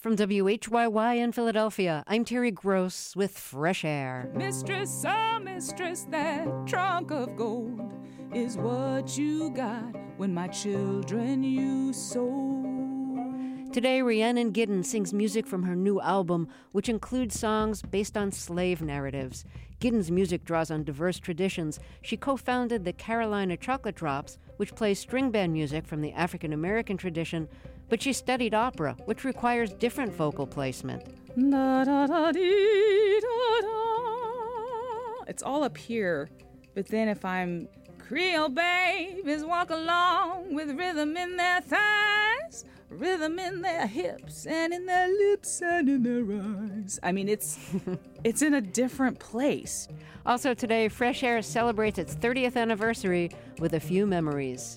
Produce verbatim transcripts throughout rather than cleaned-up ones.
From W H Y Y in Philadelphia, I'm Terry Gross with Fresh Air. Mistress, oh mistress, that trunk of gold is what you got when my children you sold. Today, Rhiannon Giddens sings music from her new album, which includes songs based on slave narratives. Giddens' music draws on diverse traditions. She co-founded the Carolina Chocolate Drops, which plays string band music from the African-American tradition, but she studied opera, which requires different vocal placement. Da, da, da, dee, da, da. It's all up here, but then if I'm Creole babies walk along with rhythm in their thighs, rhythm in their hips and in their lips and in their eyes. I mean, it's it's in a different place. Also today, Fresh Air celebrates its thirtieth anniversary with a few memories.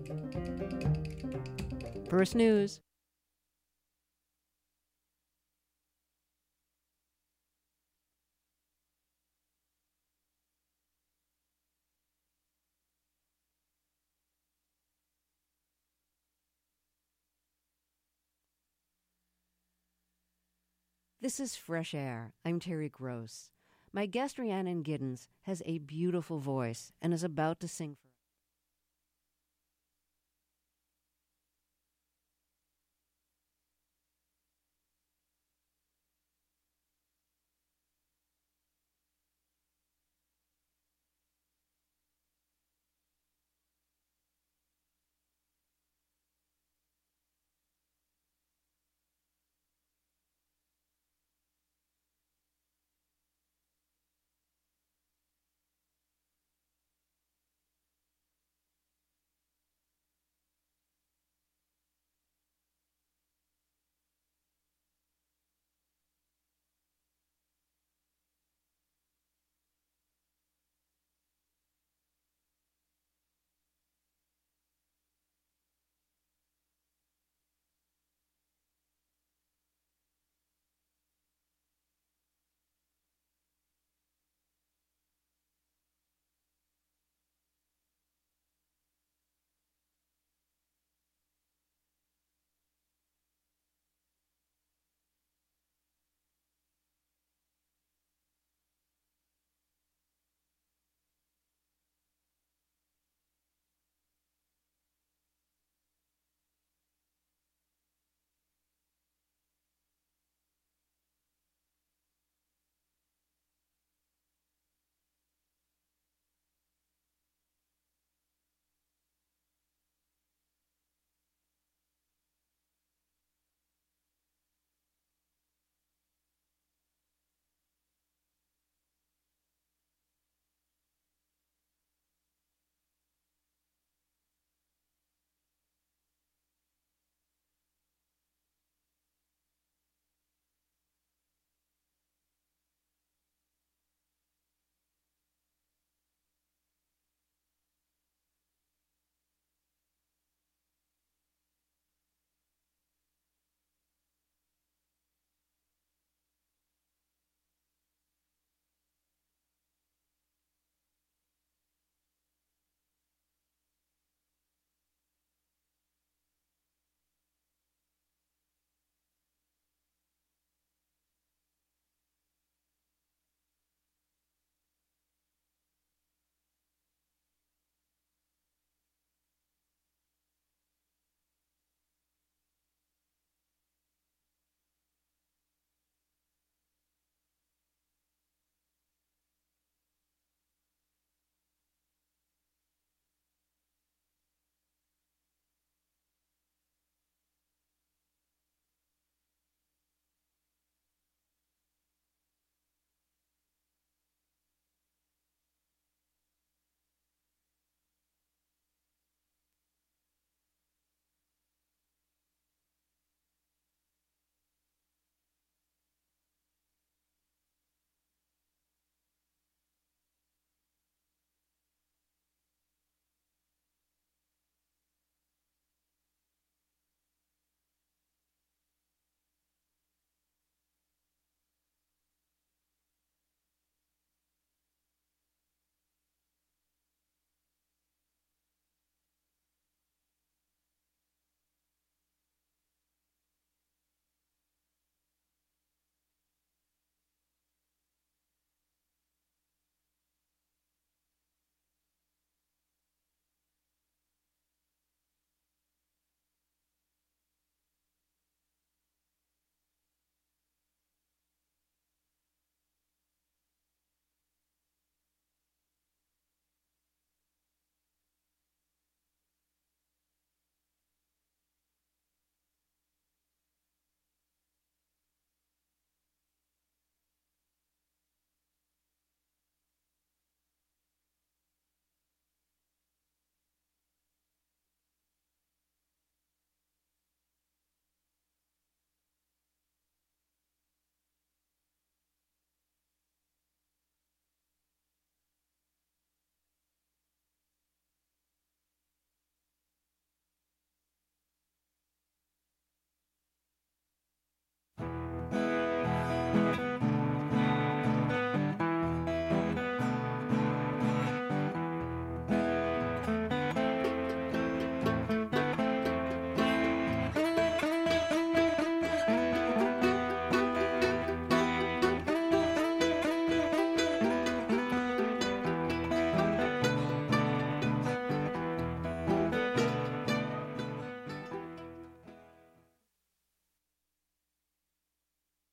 First news. This is Fresh Air. I'm Terry Gross. My guest, Rhiannon Giddens, has a beautiful voice and is about to sing for us.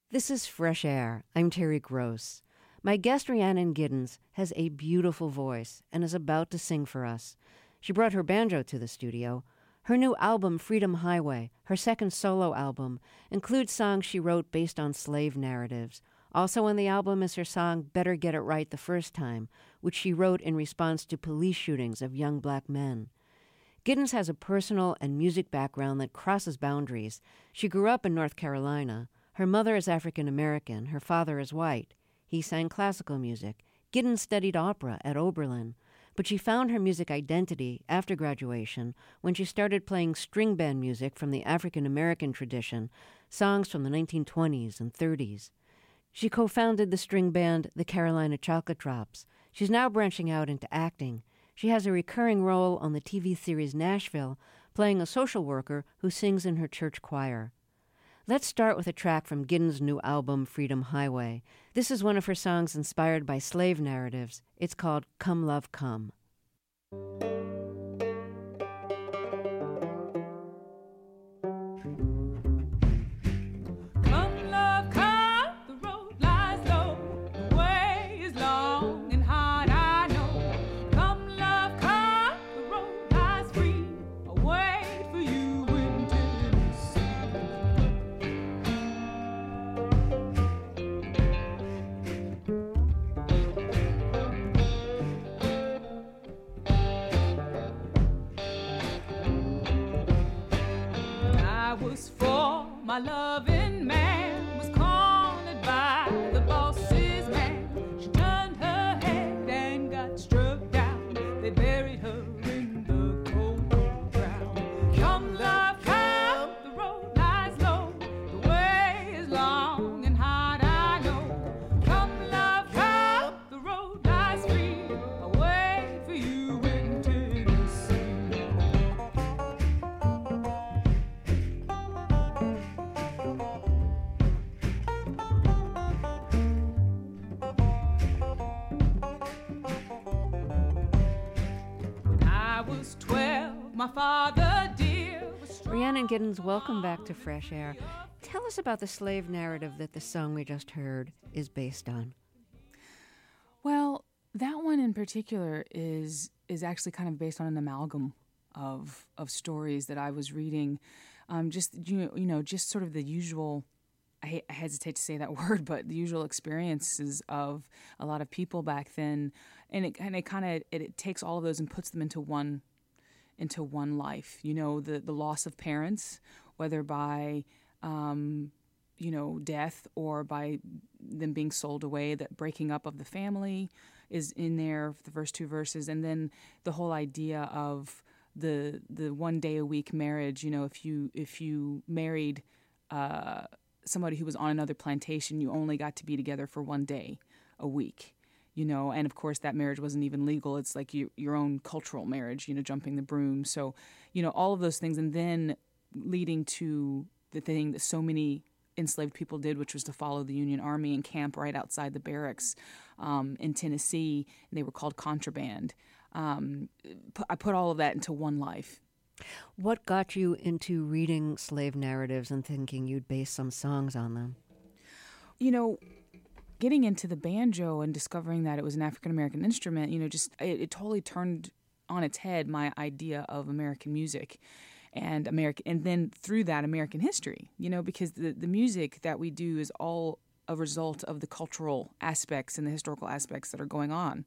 This is Fresh Air. I'm Terry Gross. My guest, Rhiannon Giddens, has a beautiful voice and is about to sing for us. She brought her banjo to the studio. Her new album, Freedom Highway, her second solo album, includes songs she wrote based on slave narratives. Also on the album is her song Better Get It Right the First Time, which she wrote in response to police shootings of young black men. Giddens has a personal and music background that crosses boundaries. She grew up in North Carolina. Her mother is African American. Her father is white. He sang classical music. Giddens studied opera at Oberlin. But she found her music identity after graduation when she started playing string band music from the African American tradition, songs from the nineteen twenties and thirties. She co-founded the string band The Carolina Chocolate Drops. She's now branching out into acting. She has a recurring role on the T V series Nashville, playing a social worker who sings in her church choir. Let's start with a track from Giddens' new album, Freedom Highway. This is one of her songs inspired by slave narratives. It's called Come Love Come. My loving man was cornered by the boss's man. She turned her head and got struck down. They buried her in the cold, cold ground. Come, love, come, the road lies low. The way is long and hard, I know. Come, love, come, the road lies free. I'll wait for you in Tennessee. My father dear was Rhiannon Giddens, welcome back to Fresh Air. Tell us about the slave narrative that the song we just heard is based on. Well, that one in particular is is actually kind of based on an amalgam of of stories that I was reading. Um, just you you know, just sort of the usual. I, hate, I hesitate to say that word, but the usual experiences of a lot of people back then, and it and it kind of it, it takes all of those and puts them into one. into one life, you know, the, the loss of parents, whether by, um, you know, death or by them being sold away, that breaking up of the family is in there, the first two verses. And then the whole idea of the the one day a week marriage, you know, if you, if you married uh, somebody who was on another plantation, you only got to be together for one day a week. You know, and of course that marriage wasn't even legal. It's like you, your own cultural marriage, you know, jumping the broom. So, you know, all of those things. And then leading to the thing that so many enslaved people did, which was to follow the Union Army and camp right outside the barracks um, in Tennessee. And they were called contraband. Um, I put all of that into one life. What got you into reading slave narratives and thinking you'd base some songs on them? You know, getting into the banjo and discovering that it was an African-American instrument, you know, just it, it totally turned on its head my idea of American music and American, and then through that American history, you know, because the, the music that we do is all a result of the cultural aspects and the historical aspects that are going on.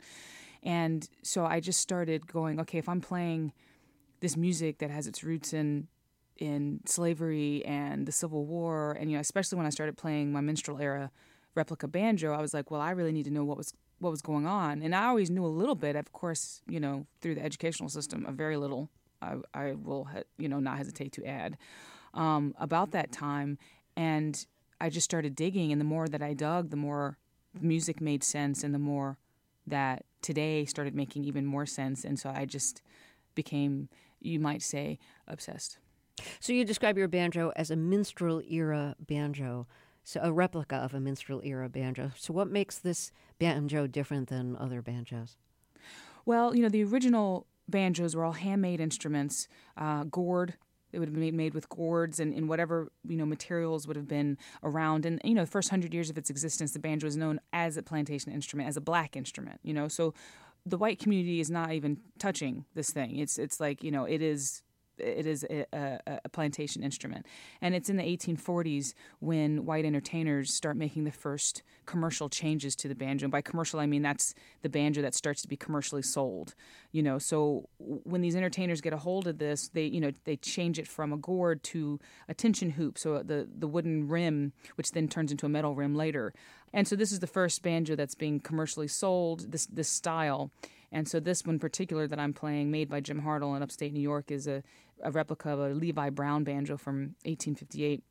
And so I just started going, okay, if I'm playing this music that has its roots in in slavery and the Civil War, and, you know, especially when I started playing my minstrel era replica banjo, I was like, well, I really need to know what was what was going on. And I always knew a little bit, of course, you know, through the educational system, a very little, I, I will, you know, not hesitate to add, um, about that time. And I just started digging, and the more that I dug, the more music made sense, and the more that today started making even more sense. And so I just became, you might say, obsessed. So you describe your banjo as a minstrel-era banjo. So a replica of a minstrel-era banjo. So what makes this banjo different than other banjos? Well, you know, the original banjos were all handmade instruments, uh, gourd It would have been made with gourds and, and whatever, you know, materials would have been around. And, you know, the first hundred years of its existence, the banjo is known as a plantation instrument, as a black instrument, you know. So the white community is not even touching this thing. It's it's like, you know, it is it is a, a, a plantation instrument. And it's in the eighteen forties when white entertainers start making the first commercial changes to the banjo. And by commercial, I mean that's the banjo that starts to be commercially sold. You know, so when these entertainers get a hold of this, they, you know, they change it from a gourd to a tension hoop, so the, the wooden rim, which then turns into a metal rim later. And so this is the first banjo that's being commercially sold, this this style. And so this one in particular that I'm playing, made by Jim Hartle in upstate New York, is a, a replica of a Levi Brown banjo from eighteen fifty-eight.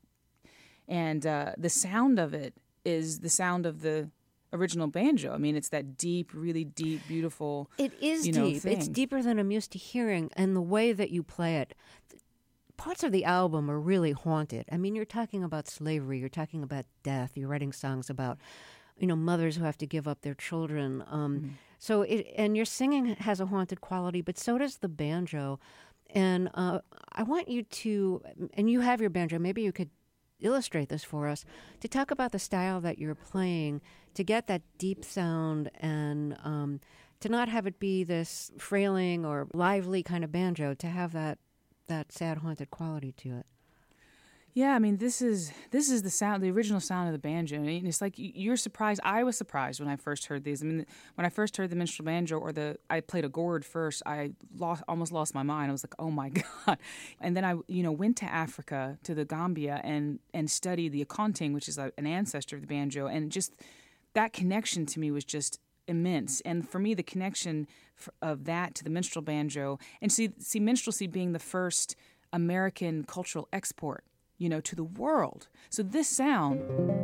And uh, the sound of it is the sound of the original banjo. I mean, it's that deep, really deep, beautiful, It is you know, deep. thing. It's deeper than I'm used to hearing, and the way that you play it. Parts of the album are really haunted. I mean, you're talking about slavery. You're talking about death. You're writing songs about, you know, mothers who have to give up their children. Um, Mm-hmm. So, it, and your singing has a haunted quality, but so does the banjo. And uh, I want you to, and you have your banjo, maybe you could illustrate this for us, to talk about the style that you're playing, to get that deep sound and um, to not have it be this frailing or lively kind of banjo, to have that, that sad, haunted quality to it. Yeah, I mean, this is this is the sound, the original sound of the banjo. And it's like you're surprised. I was surprised when I first heard these. I mean, when I first heard the minstrel banjo, or the I played a gourd first, I lost almost lost my mind. I was like, oh my god! And then I, you know, went to Africa, to the Gambia, and and studied the akonting, which is a, an ancestor of the banjo, and just that connection to me was just immense. And for me, the connection of that to the minstrel banjo, and see see minstrelsy being the first American cultural export, you know, to the world. So this sound,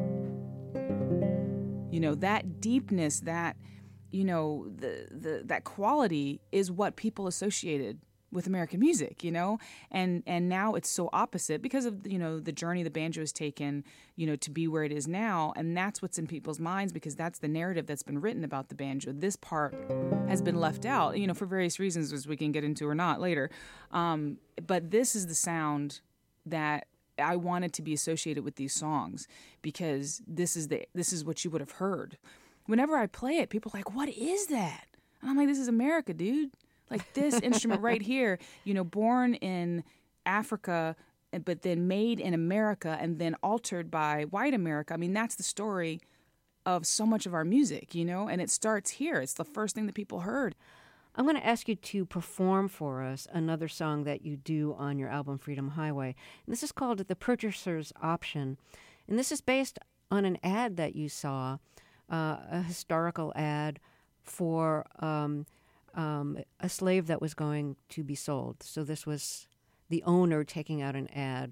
you know, that deepness, that, you know, the, the that quality is what people associated with American music, you know, and and now it's so opposite because of, you know, the journey the banjo has taken, you know, to be where it is now. And that's what's in people's minds, because that's the narrative that's been written about the banjo. This part has been left out, you know, for various reasons, as we can get into or not later. Um, but this is the sound that I wanted to be associated with these songs, because this is the this is what you would have heard. Whenever I play it, people are like, what is that? And I'm like, this is America, dude. Like this instrument right here, you know, born in Africa, but then made in America and then altered by white America. I mean, that's the story of so much of our music, you know, and it starts here. It's the first thing that people heard. I'm going to ask you to perform for us another song that you do on your album Freedom Highway. And this is called The Purchaser's Option. And this is based on an ad that you saw, uh, a historical ad for um, um, a slave that was going to be sold. So this was the owner taking out an ad.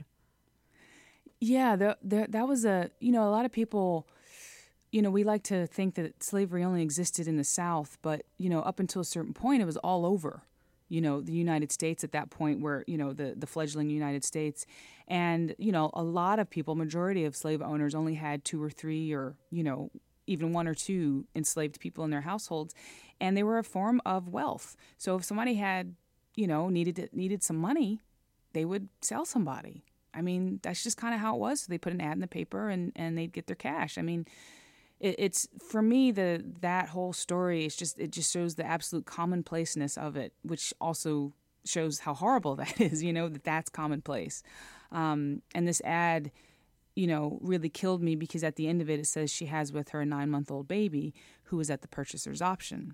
Yeah, the, the, that was a, you know, a lot of people... You know, we like to think that slavery only existed in the South, but, you know, up until a certain point, it was all over, you know, the United States at that point, where, you know, the, the fledgling United States. And, you know, a lot of people, majority of slave owners only had two or three or, you know, even one or two enslaved people in their households. And they were a form of wealth. So if somebody had, you know, needed needed some money, they would sell somebody. I mean, that's just kind of how it was. So they put an ad in the paper and, and they'd get their cash. I mean, it's, for me, the that whole story is just, it just shows the absolute commonplaceness of it, which also shows how horrible that is, you know, that that's commonplace. Um, and this ad, you know, really killed me, because at the end of it, it says she has with her a nine-month-old baby who was at the purchaser's option.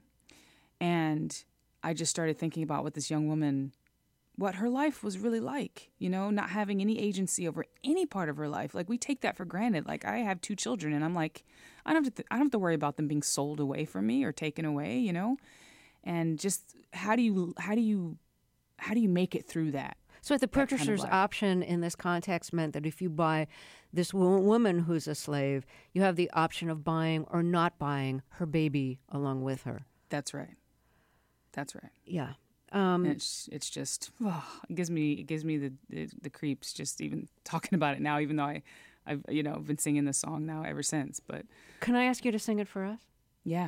And I just started thinking about what this young woman, what her life was really like, you know, not having any agency over any part of her life. Like, we take that for granted. Like, I have two children, and I'm like, I don't have to, th- I don't have to worry about them being sold away from me or taken away, you know? And just how do you, how do you, how do you make it through that? So the purchaser's kind of option in this context meant that if you buy this wo- woman who's a slave, you have the option of buying or not buying her baby along with her. That's right. That's right. Yeah. Um, And it's it's just, oh, it gives me it gives me the, the the creeps just even talking about it now, even though I I've you know been singing this song now ever since. But can I ask you to sing it for us? yeah.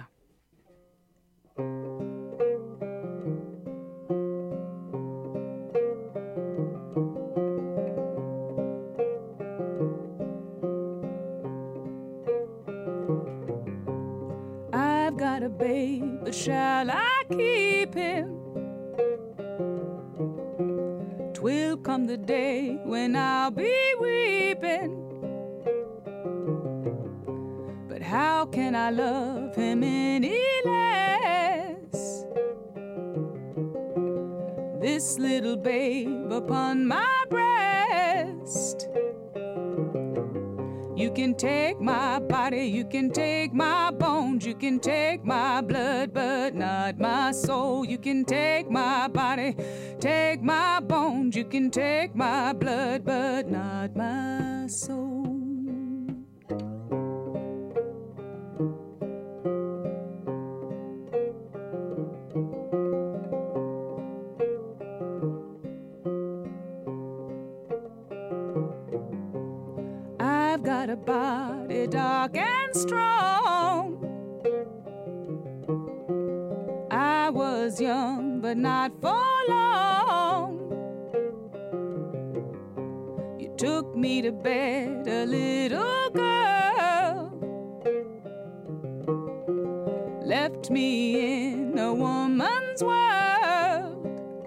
a babe, but shall I keep him? 'Twill come the day when I'll be weeping. But how can I love him any less? This little babe upon my breast. You can take my body, you can take my bones, you can take my blood, but not my soul. You can take my body, take my bones, you can take my blood, but not my soul. I've got a body dark and strong. I was young, but not for long. You took me to bed, a little girl. Left me in a woman's world.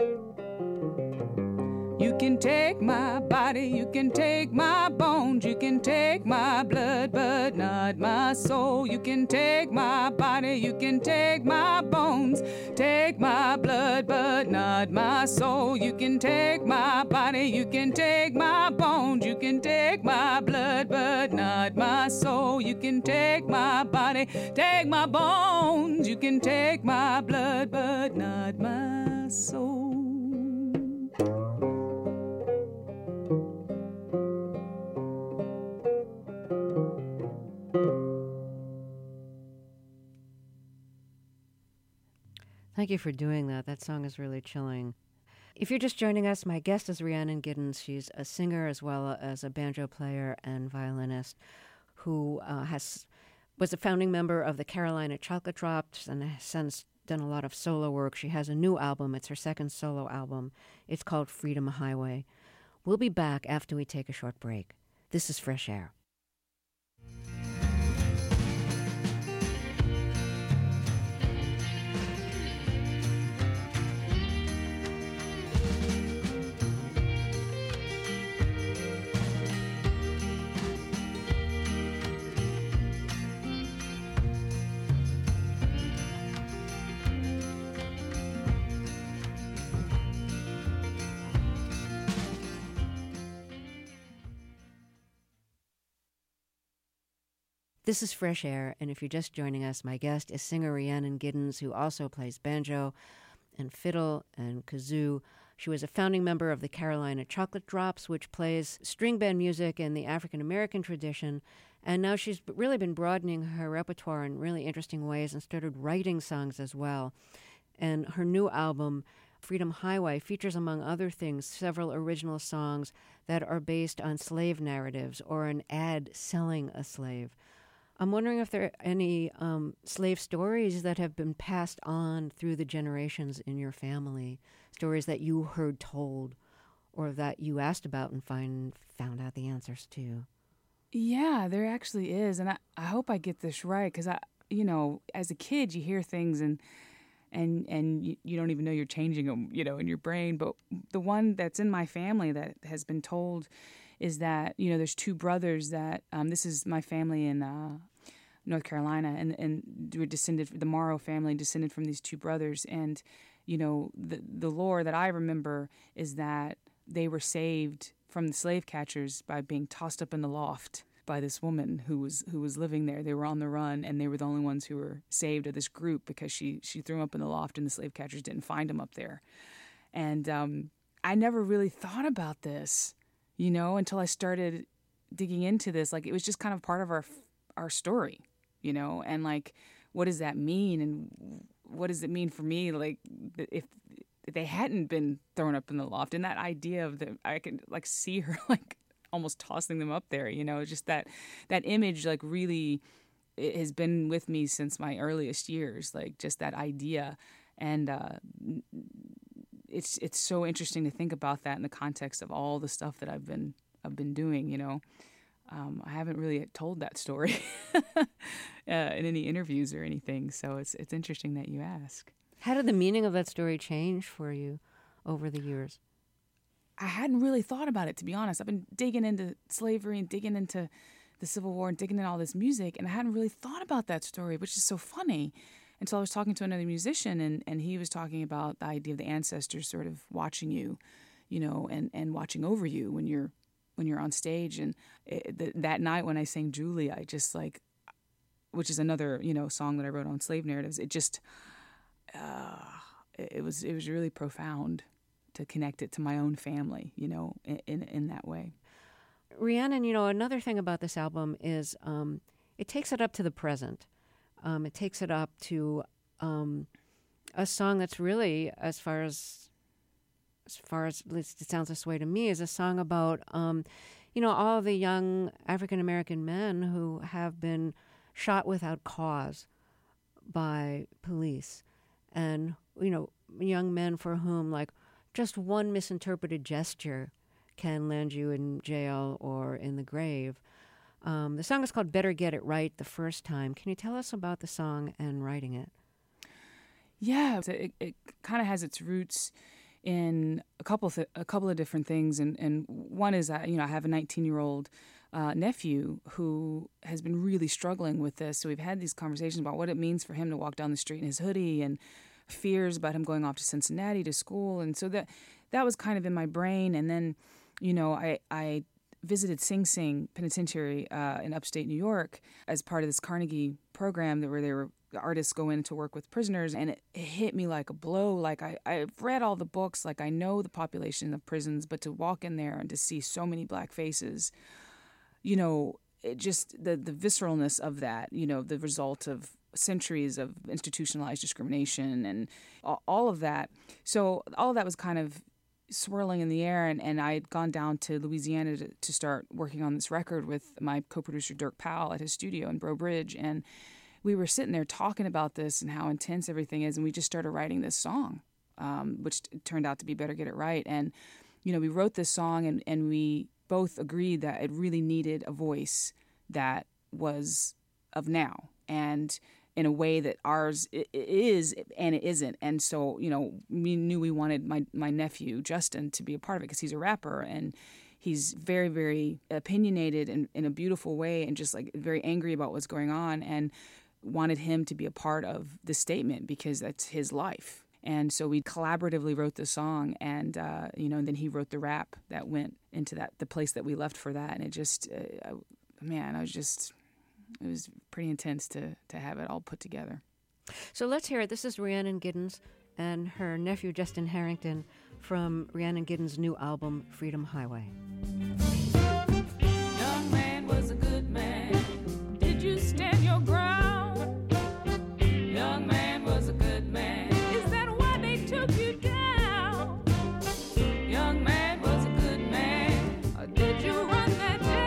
You can take my body, you can take my bones, you can take my blood, but not my soul. You can take my body, you can take my bones, take my blood, but not my soul. You can take my body, you can take my bones, you can take my blood, but not my soul. You can take my body, take my bones, you can take my blood, but not my soul. Thank you for doing that. That song is really chilling. If you're just joining us, my guest is Rhiannon Giddens. She's a singer as well as a banjo player and violinist who uh, has was a founding member of the Carolina Chocolate Drops and has since done a lot of solo work. She has a new album. It's her second solo album. It's called Freedom Highway. We'll be back after we take a short break. This is Fresh Air. This is Fresh Air, and if you're just joining us, my guest is singer Rhiannon Giddens, who also plays banjo and fiddle and kazoo. She was a founding member of the Carolina Chocolate Drops, which plays string band music in the African-American tradition, and now she's really been broadening her repertoire in really interesting ways and started writing songs as well. And her new album, Freedom Highway, features, among other things, several original songs that are based on slave narratives or an ad selling a slave. I'm wondering if there are any um, slave stories that have been passed on through the generations in your family, stories that you heard told or that you asked about and find found out the answers to. Yeah, there actually is. And I, I hope I get this right because, I, you know, as a kid, you hear things and and and you, you don't even know you're changing them, you know, in your brain. But the one that's in my family that has been told is that, you know, there's two brothers that, um, this is my family in uh, North Carolina, and, and we're descended, the Morrow family descended from these two brothers. And, you know, the, the lore that I remember is that they were saved from the slave catchers by being tossed up in the loft by this woman who was who was living there. They were on the run, and they were the only ones who were saved of this group because she, she threw them up in the loft and the slave catchers didn't find them up there. And um, I never really thought about this, you know, until I started digging into this. Like, it was just kind of part of our our story, you know, and like, what does that mean? And what does it mean for me? Like, if, if they hadn't been thrown up in the loft, and that idea of the, I could like see her like almost tossing them up there, you know, just that, that image, like really, it has been with me since my earliest years, like just that idea. And, uh, it's, it's so interesting to think about that in the context of all the stuff that I've been, I've been doing, you know. Um, I haven't really told that story uh, in any interviews or anything, so it's it's interesting that you ask. How did the meaning of that story change for you over the years? I hadn't really thought about it, to be honest. I've been digging into slavery and digging into the Civil War and digging into all this music, and I hadn't really thought about that story, which is so funny. Until I was talking to another musician, and, and he was talking about the idea of the ancestors sort of watching you, you know, and, and watching over you when you're when you're on stage. And it, the, that night when I sang Julie, I just like, which is another, you know, song that I wrote on slave narratives. It just, uh, it, it was it was really profound to connect it to my own family, you know, in in, in that way. Rhiannon, you know, another thing about this album is um, it takes it up to the present. Um, it takes it up to um, a song that's really, as far as as far as at least it sounds this way to me, is a song about, um, you know, all the young African American men who have been shot without cause by police, and you know, young men for whom like just one misinterpreted gesture can land you in jail or in the grave. Um, the song is called Better Get It Right the First Time. Can you tell us about the song and writing it? Yeah, it, it kind of has its roots in a couple th- a couple of different things, and, and one is that, you know, I have a nineteen-year-old uh, nephew who has been really struggling with this. So we've had these conversations about what it means for him to walk down the street in his hoodie, and fears about him going off to Cincinnati to school, and so that that was kind of in my brain. And then, you know, I I. visited Sing Sing Penitentiary uh, in upstate New York as part of this Carnegie program that where they were the artists go in to work with prisoners, and it, it hit me like a blow. Like I, I've read all the books, like I know the population of prisons, but to walk in there and to see so many black faces, you know, it just the the visceralness of that, you know, the result of centuries of institutionalized discrimination and all, all of that. So all of that was kind of swirling in the air, and, and I had gone down to Louisiana to, to start working on this record with my co-producer Dirk Powell at his studio in Breaux Bridge, and we were sitting there talking about this and how intense everything is, and we just started writing this song, um, which turned out to be Better Get It Right. And, you know, we wrote this song, and, and we both agreed that it really needed a voice that was of now, and in a way that ours is and it isn't. And so, you know, we knew we wanted my, my nephew, Justin, to be a part of it because he's a rapper, and he's very, very opinionated in, in a beautiful way, and just like very angry about what's going on, and wanted him to be a part of the statement because that's his life. And so we collaboratively wrote the song, and, uh, you know, and then he wrote the rap that went into that, the place that we left for that. And it just, uh, man, I was just... it was pretty intense to, to have it all put together. So let's hear it. This is Rhiannon Giddens and her nephew, Justin Harrington, from Rhiannon Giddens' new album, Freedom Highway. Young man was a good man. Did you stand your ground? Young man was a good man. Is that why they took you down? Young man was a good man. Or did you run that day?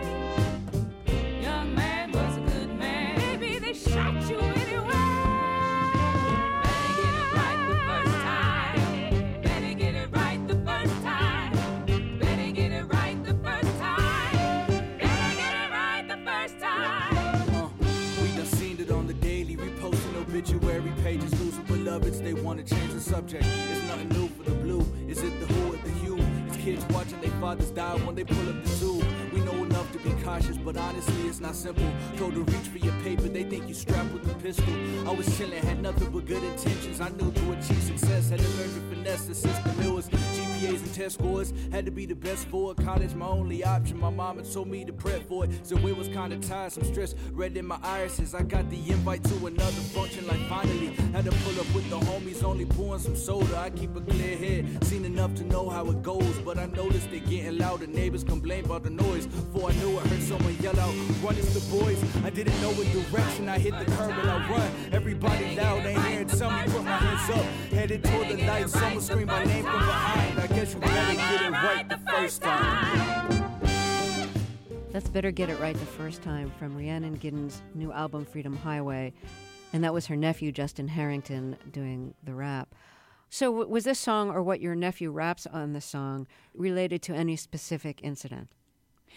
Shot you anyway. Better get it right the first time. Better get it right the first time. Better get it right the first time. Better get it right the first time. Uh, we done seen it on the daily, reposting obituary pages, losing beloveds. They want to change the subject. It's nothing new for the blue. Is it the who or the you? It's kids watching their fathers die when they pull up the tube. We know enough to be cautious, but honestly it's not simple. Told to reach for your paper, they think you strapped with a pistol. I was chillin', had nothing but good intentions. I knew to achieve success, had to learn to finesse the system. It was G P As and test scores, had to be the best for it. College my only option, my mama told me to prep for it. So it was kinda tiresome, stress red in my irises. I got the invite to another function, like finally. Had to pull up with the homies, only pouring some soda. I keep a clear head, seen enough to know how it goes. But I noticed they getting louder, neighbors complain about the noise. Before I knew it, heard someone yell out, run, it's the boys. I didn't know what direction, I hit the curb and I run. Everybody loud, ain't hearing somebody put my hands up. Headed toward the light, someone scream my name from behind. I guess you better get it right the first time. That's Better Get It Right the First Time from Rhiannon Giddens' new album, Freedom Highway. And that was her nephew, Justin Harrington, doing the rap. So w- was this song, or what your nephew raps on the song, related to any specific incident?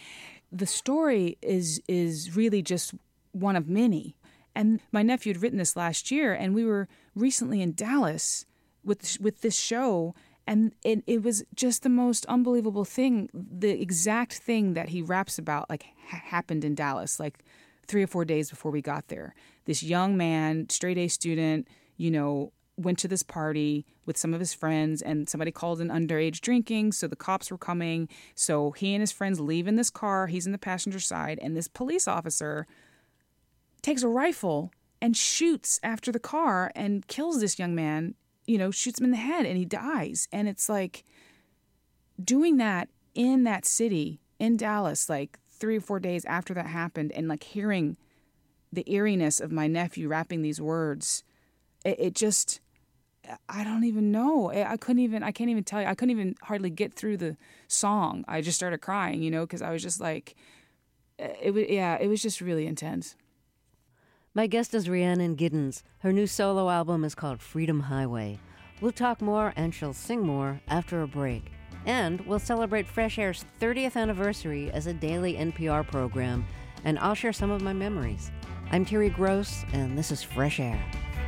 the story is is really just one of many. And my nephew had written this last year, and we were recently in Dallas with with this show, and it, it was just the most unbelievable thing. The exact thing that he raps about, like, ha- happened in Dallas, like three or four days before we got there. This young man, straight A student, you know, went to this party with some of his friends, and somebody called in underage drinking, so the cops were coming. So he and his friends leave in this car. He's in the passenger side, and this police officer takes a rifle and shoots after the car and kills this young man, you know, shoots him in the head, and he dies. And it's like doing that in that city, in Dallas, like three or four days after that happened, and like hearing the eeriness of my nephew rapping these words, it, it just... I don't even know. I couldn't even, I can't even tell you. I couldn't even hardly get through the song. I just started crying, you know, because I was just like, it was, yeah, it was just really intense. My guest is Rhiannon Giddens. Her new solo album is called Freedom Highway. We'll talk more and she'll sing more after a break. And we'll celebrate Fresh Air's thirtieth anniversary as a daily N P R program, and I'll share some of my memories. I'm Terry Gross, and this is Fresh Air.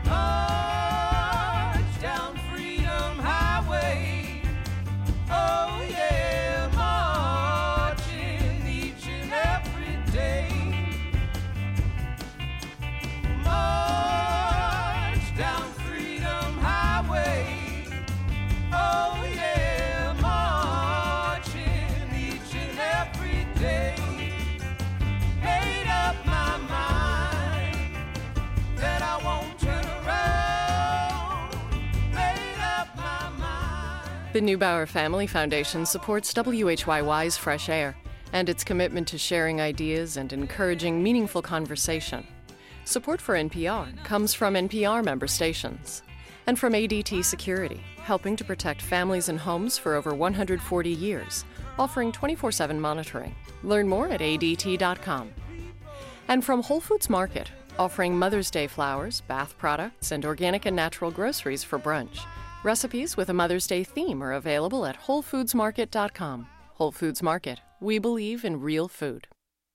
Down Freedom Highway, oh yeah, marching each and every day. March down Freedom Highway, oh yeah, marching each and every day. Made up my mind that I won't turn around. The Neubauer Family Foundation supports W H Y Y's Fresh Air and its commitment to sharing ideas and encouraging meaningful conversation. Support for N P R comes from N P R member stations and from A D T Security, helping to protect families and homes for over one hundred forty years, offering twenty-four seven monitoring. Learn more at A D T dot com. And from Whole Foods Market, offering Mother's Day flowers, bath products, and organic and natural groceries for brunch. Recipes with a Mother's Day theme are available at whole foods market dot com. Whole Foods Market. We believe in real food.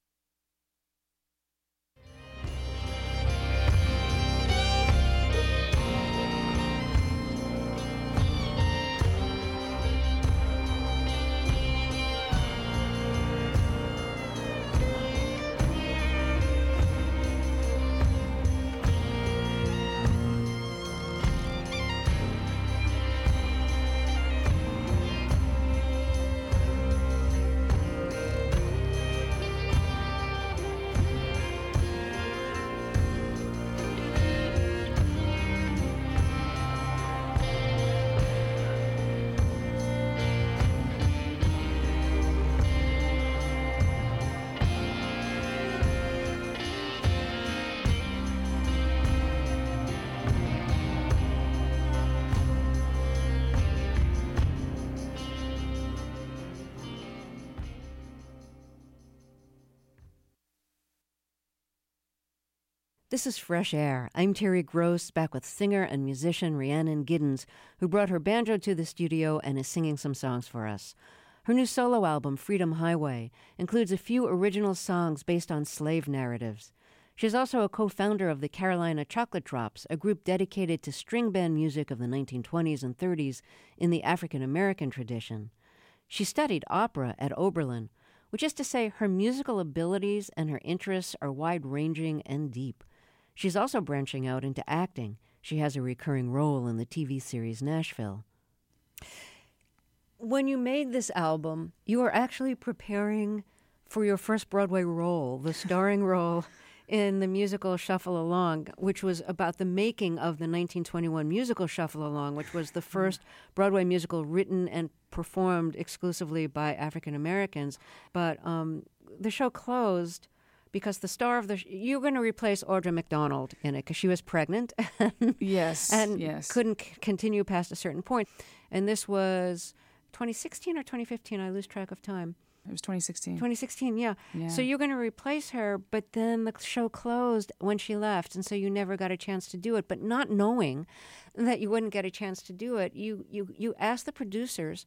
This is Fresh Air. I'm Terry Gross, back with singer and musician Rhiannon Giddens, who brought her banjo to the studio and is singing some songs for us. Her new solo album, Freedom Highway, includes a few original songs based on slave narratives. She's also a co-founder of the Carolina Chocolate Drops, a group dedicated to string band music of the nineteen twenties and thirties in the African-American tradition. She studied opera at Oberlin, which is to say her musical abilities and her interests are wide-ranging and deep. She's also branching out into acting. She has a recurring role in the T V series Nashville. When you made this album, you were actually preparing for your first Broadway role, the starring role in the musical Shuffle Along, which was about the making of the nineteen twenty-one musical Shuffle Along, which was the first Broadway musical written and performed exclusively by African Americans. But um, the show closed because the star of the sh- you were going to replace Audra McDonald in it because she was pregnant. and, yes, and yes. couldn't c- continue past a certain point. And this was twenty sixteen or twenty fifteen. I lose track of time. It was twenty sixteen. twenty sixteen, yeah. yeah. So you're going to replace her, but then the show closed when she left, and so you never got a chance to do it. But not knowing that you wouldn't get a chance to do it, you you you asked the producers,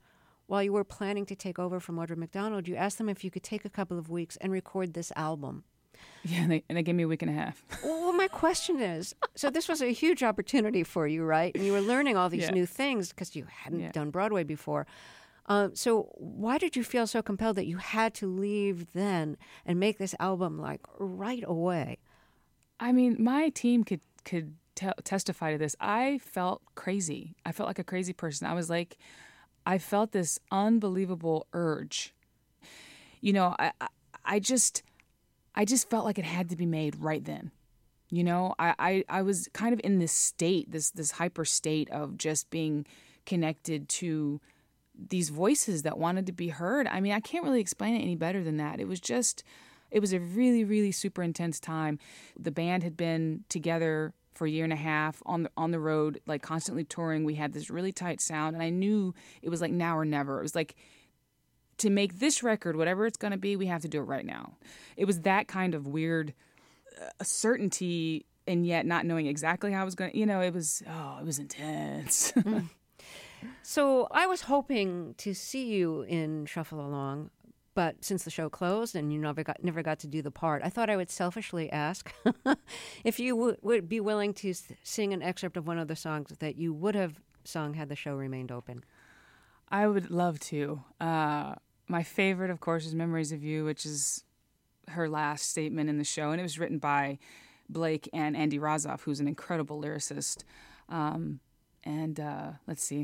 while you were planning to take over from Audra McDonald, you asked them if you could take a couple of weeks and record this album. Yeah, and they, and they gave me a week and a half. Well, my question is, so this was a huge opportunity for you, right? And you were learning all these Yeah. new things because you hadn't Yeah. done Broadway before. Uh, so why did you feel so compelled that you had to leave then and make this album like right away? I mean, my team could could te- testify to this. I felt crazy. I felt like a crazy person. I was like, I felt this unbelievable urge. You know, I I, I just I just felt like it had to be made right then. You know, I, I, I was kind of in this state, this this hyper state of just being connected to these voices that wanted to be heard. I mean, I can't really explain it any better than that. It was just, it was a really, really super intense time. The band had been together for a year and a half on the, on the road, like constantly touring. We had this really tight sound, and I knew it was like now or never. It was like, to make this record, whatever it's going to be, we have to do it right now. It was that kind of weird uh, certainty, and yet not knowing exactly how I was going to, you know, it was, oh, it was intense. Mm. So I was hoping to see you in Shuffle Along, but since the show closed and you never got never got to do the part, I thought I would selfishly ask if you w- would be willing to s- sing an excerpt of one of the songs that you would have sung had the show remained open. I would love to. Uh, my favorite, of course, is Memories of You, which is her last statement in the show, and it was written by Blake and Andy Rozoff, who's an incredible lyricist. Um, and uh, let's see.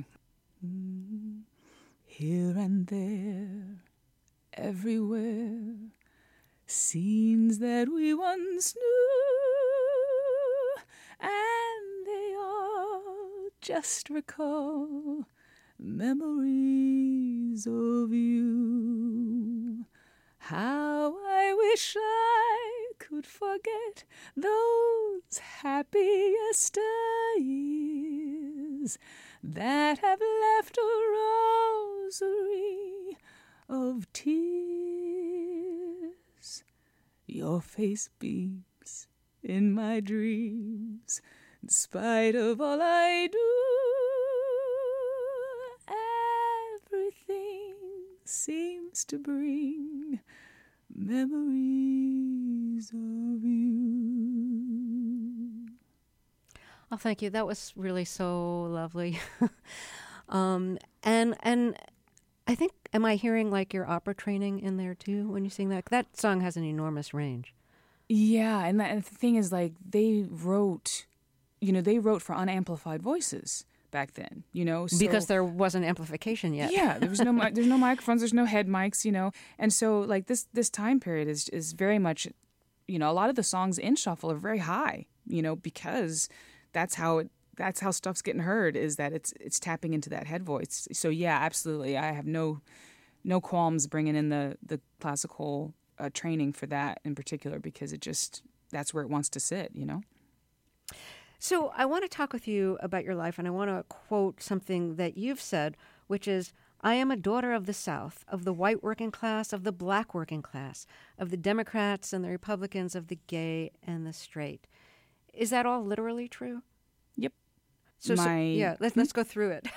Here and there, everywhere, scenes that we once knew, and they all just recall memories of you. How I wish I could forget those happiest years that have left a rosary of tears. Your face beams in my dreams, in spite of all I do. Everything seems to bring memories of you. Oh, thank you. That was really so lovely. um, and and I think, am I hearing like your opera training in there too when you sing that? That song has an enormous range. Yeah, and, that, and the thing is, like, they wrote, you know, they wrote for unamplified voices back then, you know, so, Because there wasn't amplification yet. Yeah, there was no mi- there's no microphones, there's no head mics, you know, and so like this this time period is is very much, you know, a lot of the songs in Shuffle are very high, you know, because that's how it that's how stuff's getting heard, is that it's it's tapping into that head voice. So yeah, absolutely, I have no no qualms bringing in the the classical uh, training for that in particular, because it just that's where it wants to sit, you know. So I want to talk with you about your life, and I want to quote something that you've said, which is, I am a daughter of the South, of the white working class, of the black working class, of the Democrats and the Republicans, of the gay and the straight. Is that all literally true? Yep. So, so My, yeah, let's, let's go through it.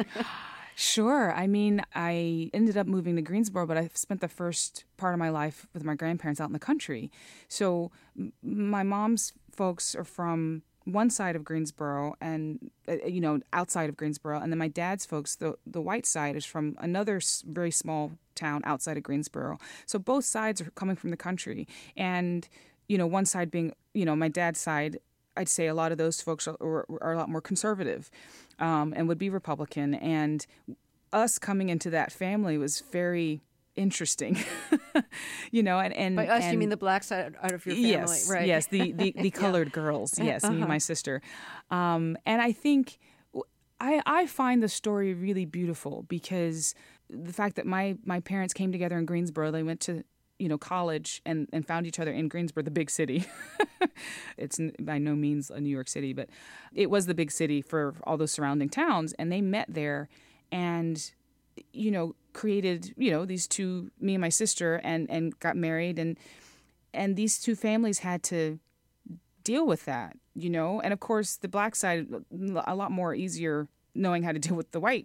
Sure. I mean, I ended up moving to Greensboro, but I spent the first part of my life with my grandparents out in the country. So m- my mom's folks are from one side of Greensboro and, uh, you know, outside of Greensboro. And then my dad's folks, the, the white side, is from another s- very small town outside of Greensboro. So both sides are coming from the country. And, you know, one side being, you know, my dad's side, I'd say a lot of those folks are, are, are a lot more conservative um, and would be Republican. And us coming into that family was very interesting, you know. And, and By us, and, you mean the black side out of your family, yes, right? Yes, the, the, the colored yeah. girls, yes, uh-huh. me and my sister. Um, and I think I, I find the story really beautiful, because the fact that my, my parents came together in Greensboro, they went to you know, college and, and found each other in Greensboro, the big city. It's by no means a New York City, but it was the big city for all those surrounding towns. And they met there and, you know, created, you know, these two, me and my sister, and, and got married. And, and these two families had to deal with that, you know. And, of course, the black side, a lot more easier knowing how to deal with the white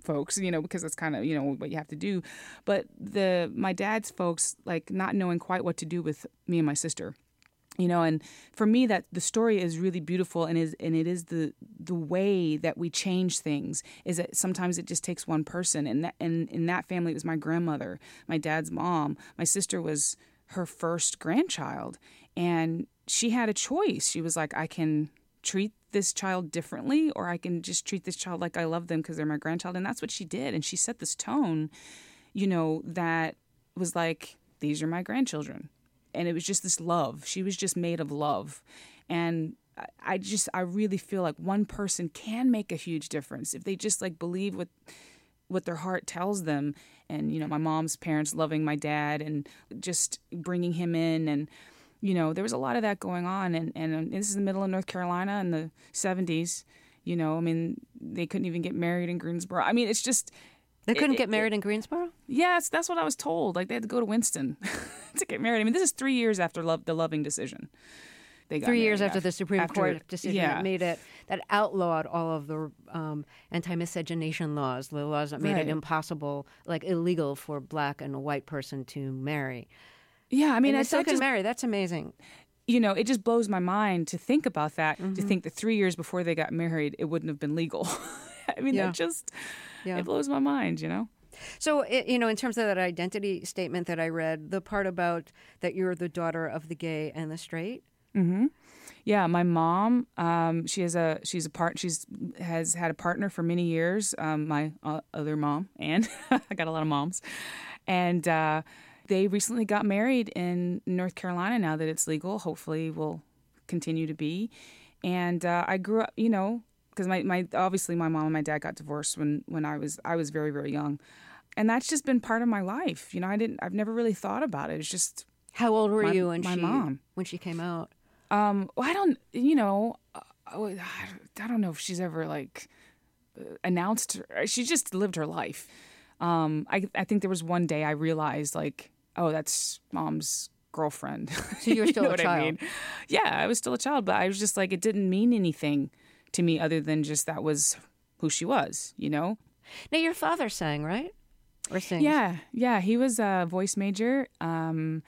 folks, you know, because that's kind of, you know, what you have to do. But the my dad's folks, like, not knowing quite what to do with me and my sister. You know, and for me, that the story is really beautiful, and is and it is the the way that we change things. Is that sometimes it just takes one person, and that and in that family it was my grandmother, my dad's mom. My sister was her first grandchild, and she had a choice. She was like, I can treat this child differently, or I can just treat this child like I love them because they're my grandchild, and that's what she did. And she set this tone, you know, that was like, these are my grandchildren. And it was just this love. She was just made of love. And I just, I really feel like one person can make a huge difference if they just like believe what what their heart tells them. And, you know, my mom's parents loving my dad and just bringing him in. And, you know, there was a lot of that going on. And, and this is the middle of North Carolina in the seventies. You know, I mean, they couldn't even get married in Greensboro. I mean, it's just... They couldn't it, get married it, in Greensboro? Yes, that's what I was told. Like, they had to go to Winston to get married. I mean, this is three years after love, the Loving decision. They got three years after, after the Supreme after, Court decision yeah. that made it, that outlawed all of the um, anti-miscegenation laws, the laws that made right. it impossible, like illegal for black and a white person to marry. Yeah, I mean, and I they still can just, marry. That's amazing. You know, it just blows my mind to think about that, Mm-hmm. to think that three years before they got married, it wouldn't have been legal. I mean, Yeah. that just, Yeah. it blows my mind, you know? So, it, you know, in terms of that identity statement that I read, the part about that you're the daughter of the gay and the straight. Mm-hmm. Yeah, my mom, um, she has a she's a part she's has had a partner for many years. Um, my uh, other mom, and I got a lot of moms, and uh, they recently got married in North Carolina. Now that it's legal, hopefully will continue to be. And uh, I grew up, you know, because my, my obviously my mom and my dad got divorced when, when I was I was very very young, and that's just been part of my life. You know, I didn't I've never really thought about it. It's just How old were my, you when my she mom when she came out? Um, well, I don't, you know, I don't know if she's ever like announced her. She just lived her life. Um, I I think there was one day I realized like, oh, that's mom's girlfriend. So you were still you know a what child. I mean? Yeah, I was still a child, but I was just like, it didn't mean anything to me other than just that was who she was, you know? Now, your father sang, right? Or sings? Yeah, yeah. He was a voice major. Um,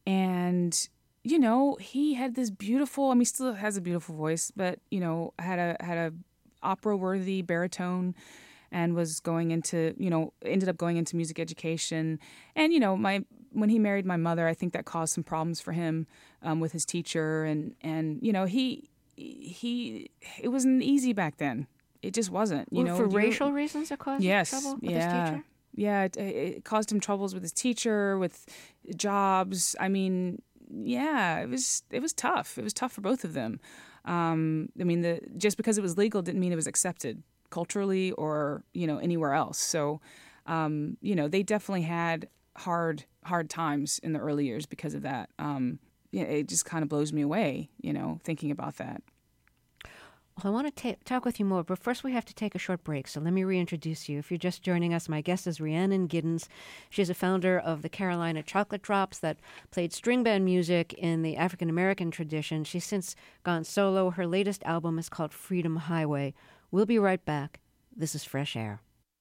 and, you know, he had this beautiful, I mean, he still has a beautiful voice, but, you know, had a, had a opera-worthy baritone and was going into, you know, ended up going into music education. And, you know, my when he married my mother, I think that caused some problems for him um, with his teacher. And, and, you know, he, he, it wasn't easy back then. It just wasn't, you Well, know. for you- racial reasons it caused yes, trouble with yeah. his teacher? Yeah, it, it caused him troubles with his teacher, with jobs. I mean, yeah, it was it was tough. It was tough for both of them. Um, I mean, the just because it was legal didn't mean it was accepted culturally or, you know, anywhere else. So, um, you know, they definitely had hard hard times in the early years because of that. Um, yeah, it just kind of blows me away, you know, thinking about that. Well, I want to ta- talk with you more, but first we have to take a short break. So let me reintroduce you. If you're just joining us, my guest is Rhiannon Giddens. She's a founder of the Carolina Chocolate Drops that played string band music in the African-American tradition. She's since gone solo. Her latest album is called Freedom Highway. We'll be right back. This is Fresh Air.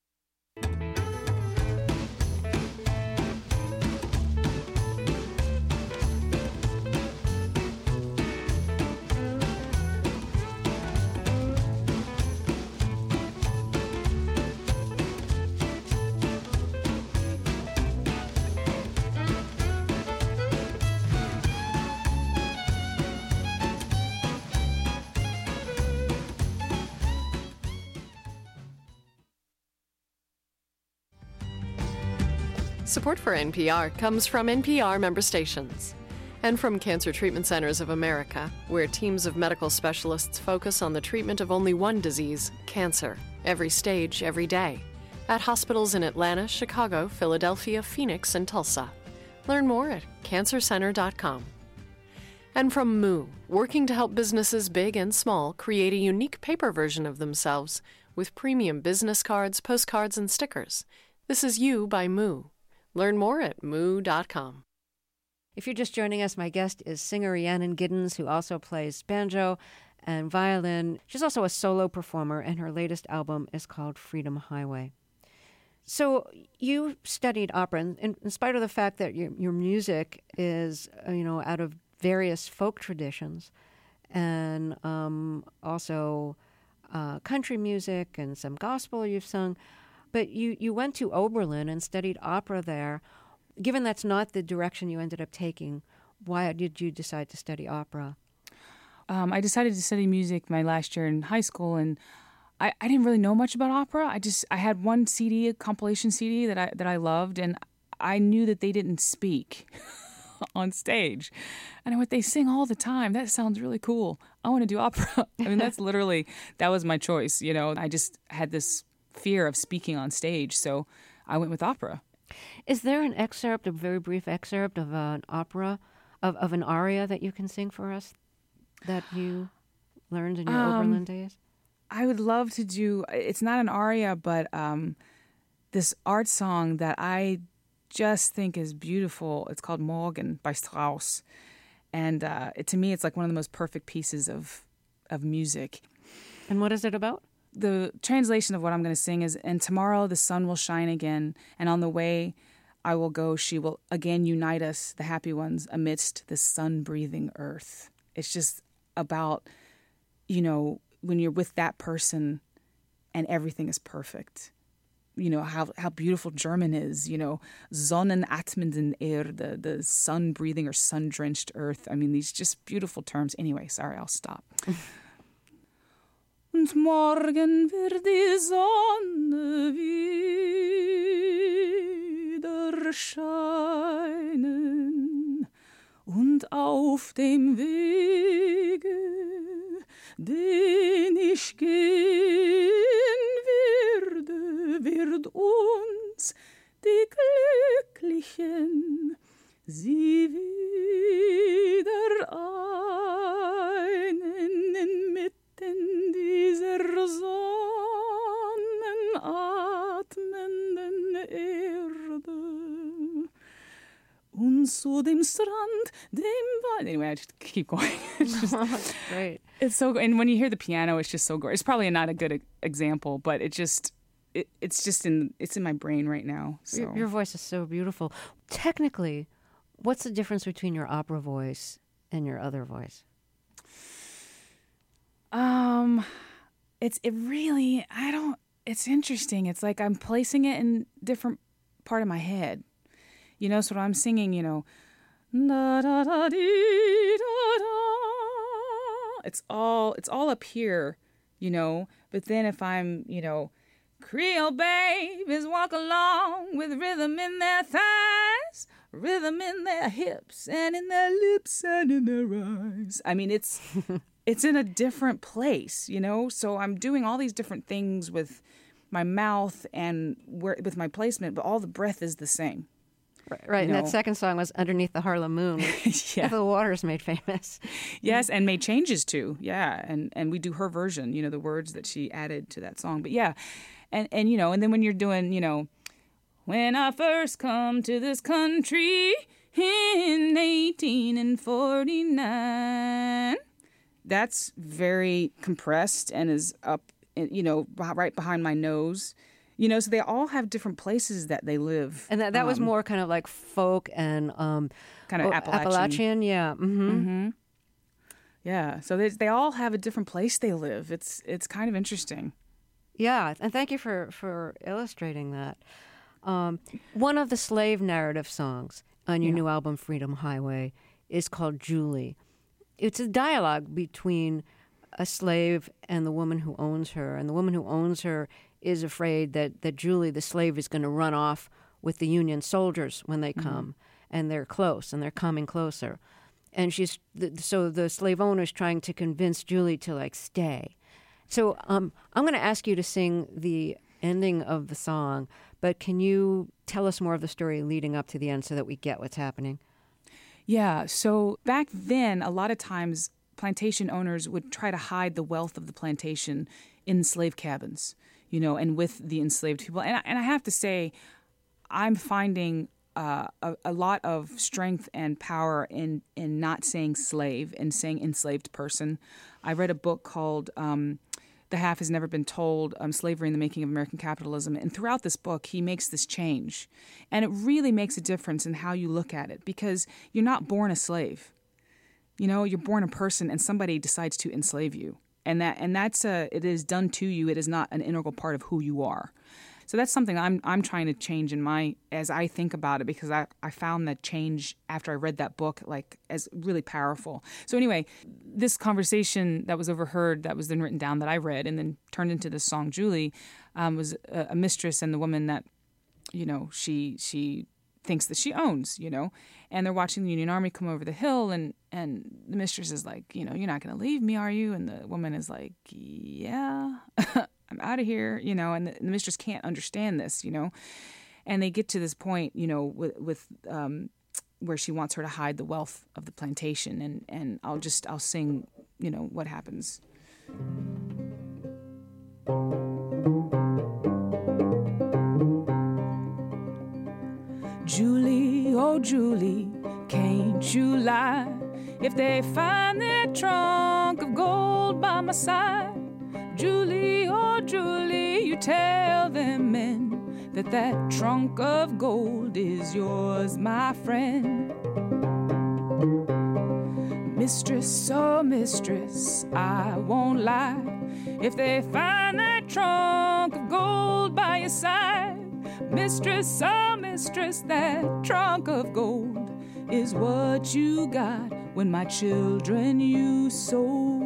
Support for N P R comes from N P R member stations and from Cancer Treatment Centers of America, where teams of medical specialists focus on the treatment of only one disease, cancer, every stage, every day, at hospitals in Atlanta, Chicago, Philadelphia, Phoenix, and Tulsa. Learn more at cancer center dot com. And from Moo, working to help businesses big and small create a unique paper version of themselves with premium business cards, postcards, and stickers. This is You by Moo. Learn more at moo dot com. If you're just joining us, my guest is singer Rhiannon Giddens, who also plays banjo and violin. She's also a solo performer, and her latest album is called Freedom Highway. So you studied opera, and in, in spite of the fact that your, your music is, uh, you know, out of various folk traditions, and um, also uh, country music and some gospel you've sung, but you, you went to Oberlin and studied opera there. Given that's not the direction you ended up taking, why did you decide to study opera? Um, I decided to study music my last year in high school, and I, I didn't really know much about opera. I just I had one C D, a compilation C D that I that I loved, and I knew that they didn't speak on stage. And I went, they sing all the time. That sounds really cool. I want to do opera. I mean, that's literally, that was my choice, you know. I just had this fear of speaking on stage, so I went with opera. Is there an excerpt, a very brief excerpt of an opera, of, of an aria that you can sing for us that you learned in your um, Oberlin days? I would love to do, it's not an aria, but um, this art song that I just think is beautiful. It's called Morgen by Strauss. And uh, it, to me, it's like one of the most perfect pieces of of music. And what is it about? The translation of what I'm going to sing is, and tomorrow the sun will shine again, and on the way I will go, she will again unite us, the happy ones, amidst the sun-breathing earth. It's just about, you know, when you're with that person and everything is perfect. You know, how how beautiful German is, you know, Sonnenatmenden Erde, the sun-breathing or sun-drenched earth. I mean, these just beautiful terms. Anyway, sorry, I'll stop. Und morgen wird die Sonne wieder scheinen und auf dem Wege, den ich gehen werde, wird uns die Glücklichen sie wieder einen inmitten dieser sonnenatmenden Erde. Und zu dem Strand, dem Wald. Anyway, I just keep going. It's just, That's great. It's so, and when you hear the piano, it's just so gorgeous. It's probably not a good example, but it just, it, it's just in, it's in my brain right now. So Your, your voice is so beautiful. Technically, what's the difference between your opera voice and your other voice? Um, it's it really, I don't, it's interesting. It's like I'm placing it in different part of my head. You know, so when I'm singing, you know, da, da, da, dee, da, da, it's all it's all up here, you know. But then if I'm, you know, Creole babies walk along with rhythm in their thighs, rhythm in their hips and in their lips and in their eyes. I mean, it's it's in a different place, you know. So I'm doing all these different things with my mouth and where, with my placement, but all the breath is the same. Right, right. and know. that second song was Underneath the Harlem Moon, which Yeah. Ethel Waters made famous. Yes, and made changes to. Yeah, and and we do her version, you know, the words that she added to that song. But yeah, and and you know, and then when you're doing, you know, when I first come to this country in eighteen forty-nine, that's very compressed and is up, you know, right behind my nose. You know, so they all have different places that they live. And that, that was Um, more kind of like folk and um, kind of oh, Appalachian. Appalachian, yeah. Mm-hmm. Mm-hmm. Yeah, so they they all have a different place they live. It's it's kind of interesting. Yeah, and thank you for, for illustrating that. Um, one of the slave narrative songs on your Yeah. new album, Freedom Highway, is called Julie. It's a dialogue between a slave and the woman who owns her, and the woman who owns her is afraid that, that Julie, the slave, is going to run off with the Union soldiers when they come, mm-hmm. and they're close, and they're coming closer. And she's so the slave owner is trying to convince Julie to, like, stay. So um, I'm going to ask you to sing the ending of the song, but can you tell us more of the story leading up to the end so that we get what's happening? Yeah, so back then, a lot of times plantation owners would try to hide the wealth of the plantation in slave cabins, you know, and with the enslaved people. And I, and I have to say, I'm finding uh, a, a lot of strength and power in, in not saying slave and saying enslaved person. I read a book called um, The Half Has Never Been Told, um, Slavery and the Making of American Capitalism. And throughout this book, he makes this change. And it really makes a difference in how you look at it, because you're not born a slave. You know, you're born a person and somebody decides to enslave you. And that and that's a, it is done to you. It is not an integral part of who you are. So that's something I'm I'm trying to change in my, as I think about it, because I, I found that change after I read that book, like, as really powerful. So anyway, this conversation that was overheard, that was then written down, that I read and then turned into this song, Julie, um, was a, a mistress and the woman that, you know, she she thinks that she owns, you know, and they're watching the Union Army come over the hill, and, and the mistress is like, you know, you're not going to leave me, are you? And the woman is like, yeah. I'm out of here, you know, and the, the mistress can't understand this, you know. And they get to this point, you know, with, with um, where she wants her to hide the wealth of the plantation. And, and I'll just, I'll sing, you know, what happens. Julie, oh Julie, can't you lie? If they find their trunk of gold by my side, Julie, oh Julie, you tell them men that that trunk of gold is yours, my friend. Mistress, oh mistress, I won't lie. If they find that trunk of gold by your side, mistress, oh mistress, that trunk of gold is what you got when my children you sold.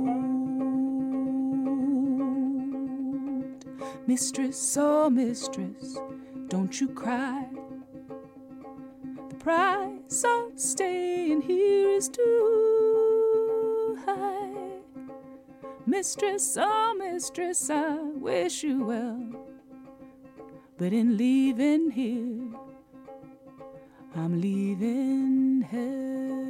Mistress, oh mistress, don't you cry. The price of staying here is too high. Mistress, oh mistress, I wish you well, but in leaving here, I'm leaving hell.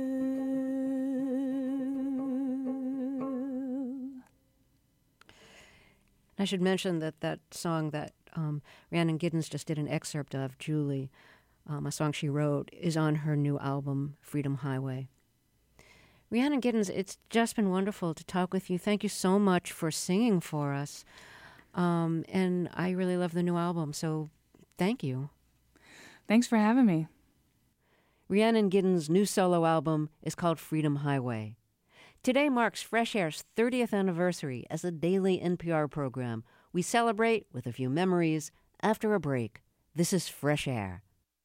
I should mention that that song that um, Rhiannon Giddens just did an excerpt of, Julie, um, a song she wrote, is on her new album, Freedom Highway. Rhiannon Giddens, it's just been wonderful to talk with you. Thank you so much for singing for us. Um, and I really love the new album, so thank you. Thanks for having me. Rhiannon Giddens' new solo album is called Freedom Highway. Today marks Fresh Air's thirtieth anniversary as a daily N P R program. We celebrate with a few memories after a break. This is Fresh Air.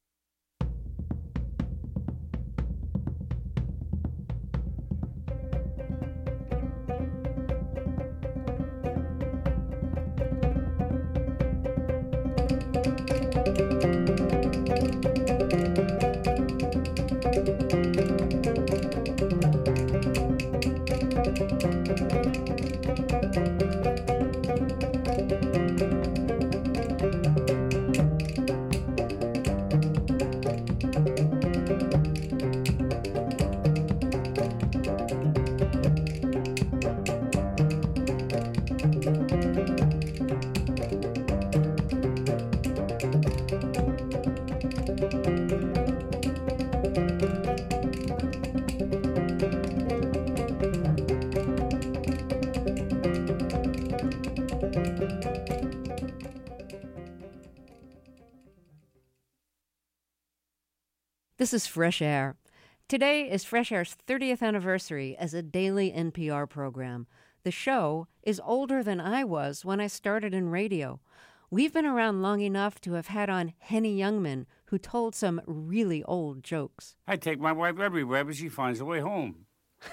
This is Fresh Air. Today is Fresh Air's thirtieth anniversary as a daily N P R program. The show is older than I was when I started in radio. We've been around long enough to have had on Henny Youngman, who told some really old jokes. I take my wife everywhere, but she finds a way home.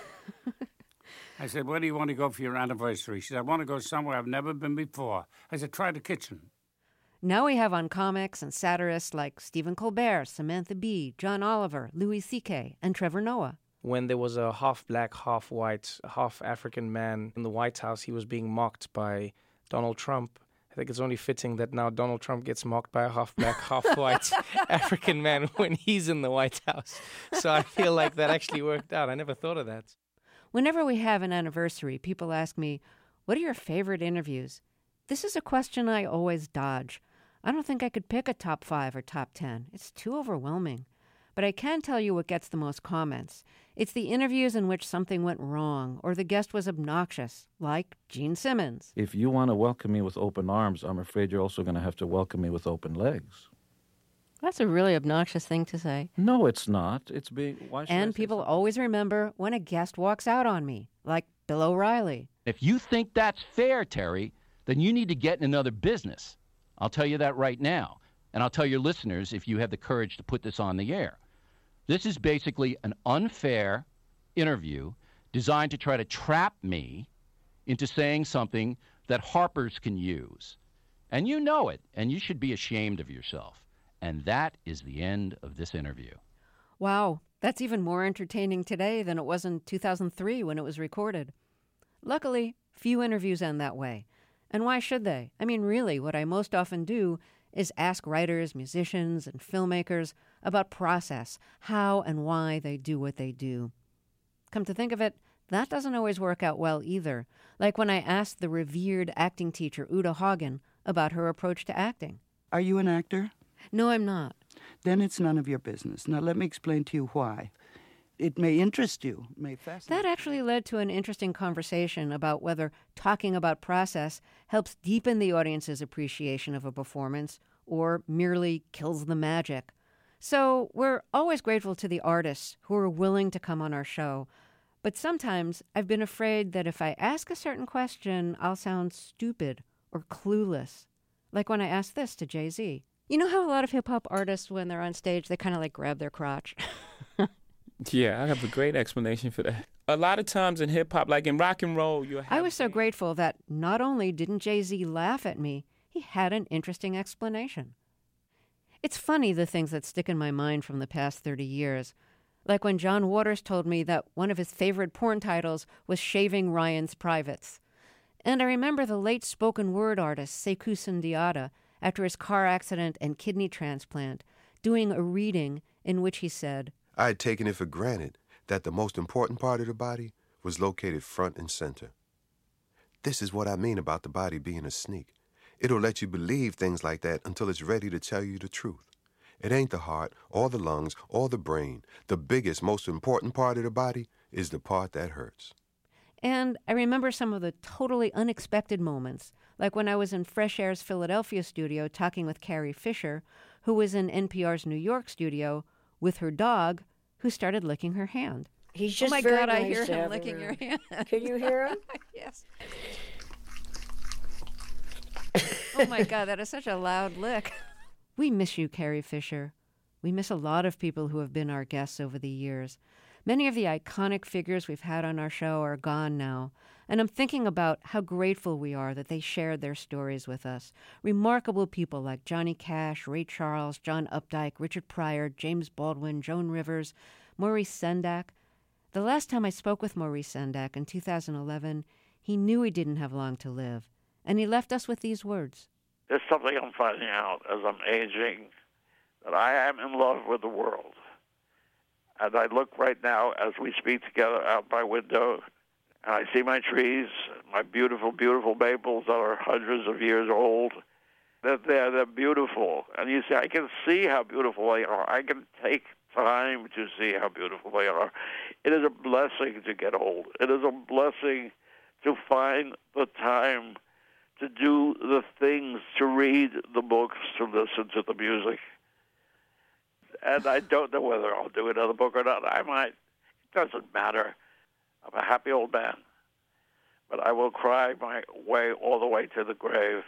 I said, where do you want to go for your anniversary? She said, I want to go somewhere I've never been before. I said, try the kitchen. Now we have on comics and satirists like Stephen Colbert, Samantha Bee, John Oliver, Louis C K, and Trevor Noah. When there was a half-black, half-white, half-African man in the White House, he was being mocked by Donald Trump. I think it's only fitting that now Donald Trump gets mocked by a half-black, half-white African man when he's in the White House. So I feel like that actually worked out. I never thought of that. Whenever we have an anniversary, people ask me, what are your favorite interviews? This is a question I always dodge. I don't think I could pick a top five or top ten. It's too overwhelming. But I can tell you what gets the most comments. It's the interviews in which something went wrong or the guest was obnoxious, like Gene Simmons. If you want to welcome me with open arms, I'm afraid you're also going to have to welcome me with open legs. That's a really obnoxious thing to say. No, it's not. It's being... Why should I And say people something? always remember when a guest walks out on me, like Bill O'Reilly. If you think that's fair, Terry, then you need to get in another business. I'll tell you that right now. And I'll tell your listeners if you have the courage to put this on the air. This is basically an unfair interview designed to try to trap me into saying something that Harper's can use. And you know it, and you should be ashamed of yourself. And that is the end of this interview. Wow, that's even more entertaining today than it was in two thousand three when it was recorded. Luckily, few interviews end that way. And why should they? I mean, really, what I most often do is ask writers, musicians, and filmmakers about process, how and why they do what they do. Come to think of it, that doesn't always work out well either, like when I asked the revered acting teacher Uta Hagen about her approach to acting. Are you an actor? No, I'm not. Then it's none of your business. Now let me explain to you why. It may interest you, it may fascinate That actually led to an interesting conversation about whether talking about process helps deepen the audience's appreciation of a performance or merely kills the magic. So we're always grateful to the artists who are willing to come on our show. But sometimes I've been afraid that if I ask a certain question, I'll sound stupid or clueless. Like when I asked this to Jay-Z. You know how a lot of hip-hop artists, when they're on stage, they kind of like grab their crotch? Yeah, I have a great explanation for that. A lot of times in hip-hop, like in rock and roll, you have... I was so grateful that not only didn't Jay-Z laugh at me, he had an interesting explanation. It's funny the things that stick in my mind from the past thirty years. Like when John Waters told me that one of his favorite porn titles was Shaving Ryan's Privates. And I remember the late spoken word artist Sekou Sundiata, after his car accident and kidney transplant, doing a reading in which he said, I had taken it for granted that the most important part of the body was located front and center. This is what I mean about the body being a sneak. It'll let you believe things like that until it's ready to tell you the truth. It ain't the heart or the lungs or the brain. The biggest, most important part of the body is the part that hurts. And I remember some of the totally unexpected moments, like when I was in Fresh Air's Philadelphia studio talking with Carrie Fisher, who was in N P R's New York studio with her dog, who started licking her hand. He's just oh my very God, nice I hear to him have licking around. your hand. Can you hear him? Yes. Oh my God, that is such a loud lick. We miss you, Carrie Fisher. We miss a lot of people who have been our guests over the years. Many of the iconic figures we've had on our show are gone now, and I'm thinking about how grateful we are that they shared their stories with us. Remarkable people like Johnny Cash, Ray Charles, John Updike, Richard Pryor, James Baldwin, Joan Rivers, Maurice Sendak. The last time I spoke with Maurice Sendak in two thousand eleven, he knew he didn't have long to live, and he left us with these words. There's something I'm finding out as I'm aging, that I am in love with the world. And I look right now as we speak together out my window, and I see my trees, my beautiful, beautiful maples that are hundreds of years old. That they're, they're beautiful. And you see, I can see how beautiful they are. I can take time to see how beautiful they are. It is a blessing to get old. It is a blessing to find the time to do the things, to read the books, to listen to the music. And I don't know whether I'll do another book or not. I might. It doesn't matter. I'm a happy old man. But I will cry my way all the way to the grave.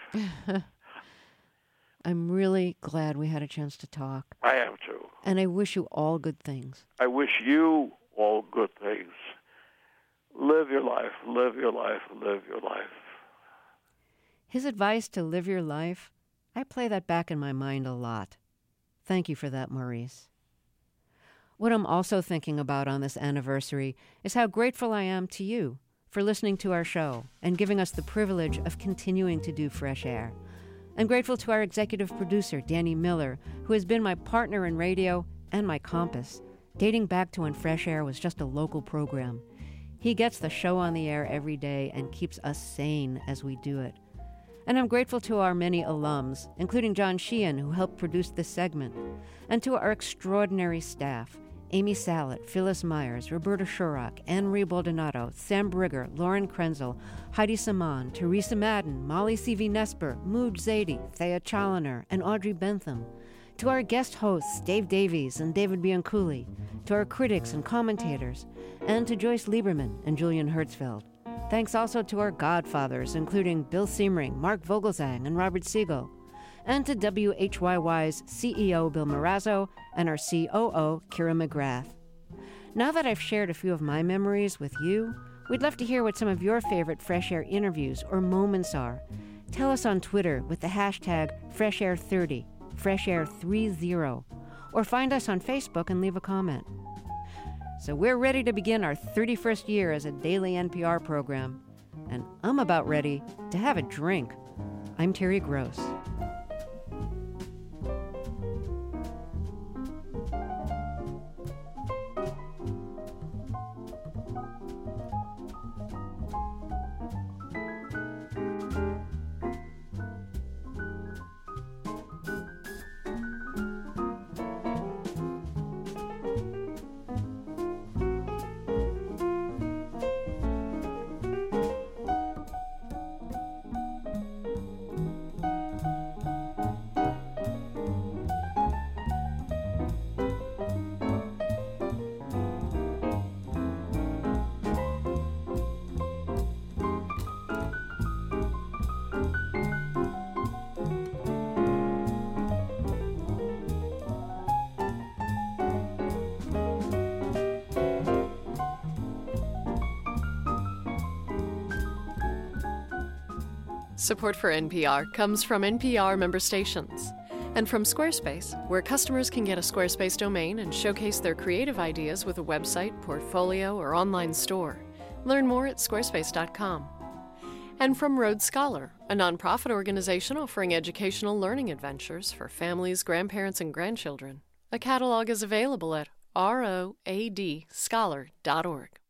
I'm really glad we had a chance to talk. I am too. And I wish you all good things. I wish you all good things. Live your life, live your life, live your life. His advice to live your life, I play that back in my mind a lot. Thank you for that, Maurice. What I'm also thinking about on this anniversary is how grateful I am to you for listening to our show and giving us the privilege of continuing to do Fresh Air. I'm grateful to our executive producer, Danny Miller, who has been my partner in radio and my compass, dating back to when Fresh Air was just a local program. He gets the show on the air every day and keeps us sane as we do it. And I'm grateful to our many alums, including John Sheehan, who helped produce this segment, and to our extraordinary staff, Amy Sallet, Phyllis Myers, Roberta Shurrock, Anne-Marie Baldonado, Sam Brigger, Lauren Krenzel, Heidi Saman, Teresa Madden, Molly C V. Nesper, Mooj Zadie, Thea Challoner, and Audrey Bentham. To our guest hosts, Dave Davies and David Bianculli, to our critics and commentators, and to Joyce Lieberman and Julian Hertzfeld. Thanks also to our godfathers, including Bill Siemering, Mark Vogelzang, and Robert Siegel, and to W H Y Y's C E O Bill Marazzo and our C O O Kira McGrath. Now that I've shared a few of my memories with you, we'd love to hear what some of your favorite Fresh Air interviews or moments are. Tell us on Twitter with the hashtag Fresh Air thirty, Fresh Air thirty, or find us on Facebook and leave a comment. So we're ready to begin our thirty-first year as a daily N P R program, and I'm about ready to have a drink. I'm Terry Gross. Support for N P R comes from N P R member stations and from Squarespace, where customers can get a Squarespace domain and showcase their creative ideas with a website, portfolio, or online store. Learn more at squarespace dot com. And from Rhodes Scholar, a nonprofit organization offering educational learning adventures for families, grandparents, and grandchildren. A catalog is available at road scholar dot org.